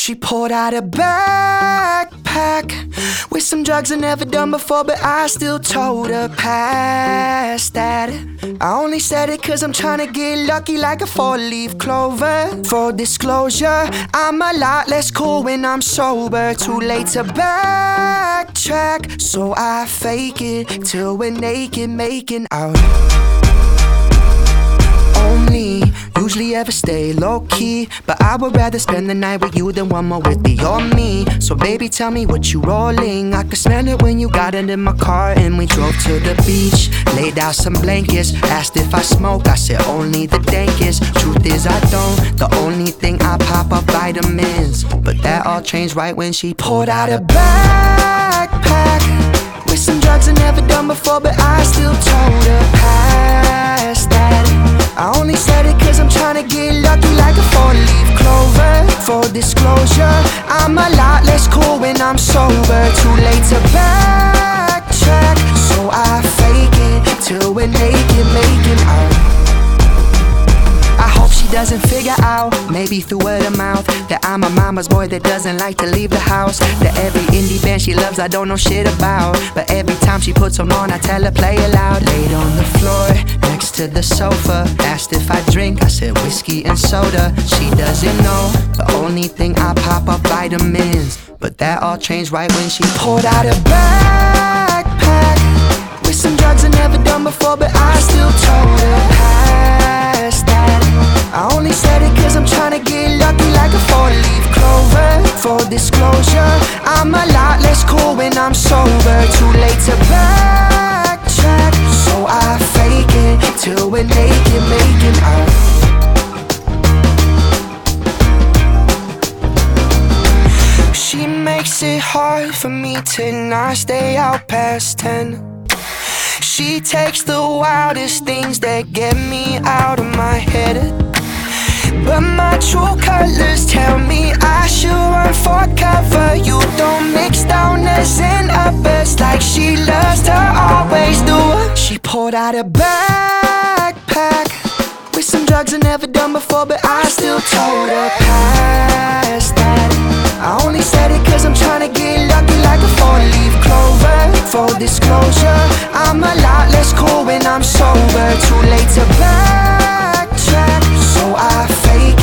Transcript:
She pulled out a backpack with some drugs I never done before, but I still told her past that. I only said it cause I'm tryna get lucky like a 4-leaf clover. Full disclosure, I'm a lot less cool when I'm sober. Too late to backtrack, so I fake it till we're naked making out. Only usually ever stay low-key, but I would rather spend the night with you than one more with the old me. So baby, tell me what you rolling. I could smell it when you got into my car and we drove to the beach. Laid out some blankets, asked if I smoke, I said only the dankest. Truth is I don't, the only thing I pop are vitamins. But that all changed right when she pulled out a backpack with some drugs I never done before, but I still told her past that. I only said it cause I'm tryna get lucky like a 4-leaf clover. Full disclosure, I'm a lot less cool when I'm sober. Too late to backtrack, so I fake it till we're naked making out. I hope she doesn't figure out, maybe through word of mouth, that I'm a mama's boy that doesn't like to leave the house. That every indie band she loves I don't know shit about, but every time she puts them on I tell her play it loud. Laid on the floor next to the sofa, asked if I drink, I said whiskey and soda. She doesn't know, the only thing I pop are vitamins. But that all changed right when she pulled out a backpack with some drugs I never done before, but I still told her past that. I only said it cause I'm tryna get lucky like a 4-leaf clover. Full disclosure, I'm a lot less cool when I'm sober. Too late to backtrack, so I fake it till we're naked making out. She makes it hard for me to not stay out past 10. She takes the wildest things that get me out of my head, but my true colors tell me I should run for cover. You don't mix downers and uppers like she loves to always do. She pulled out a backpack with some drugs I never done before, but I still told her past that. I only said it cause I'm tryna get lucky like a 4-leaf clover. Full disclosure, I'm a lot less cool when I'm sober. Too late to backtrack, so I fake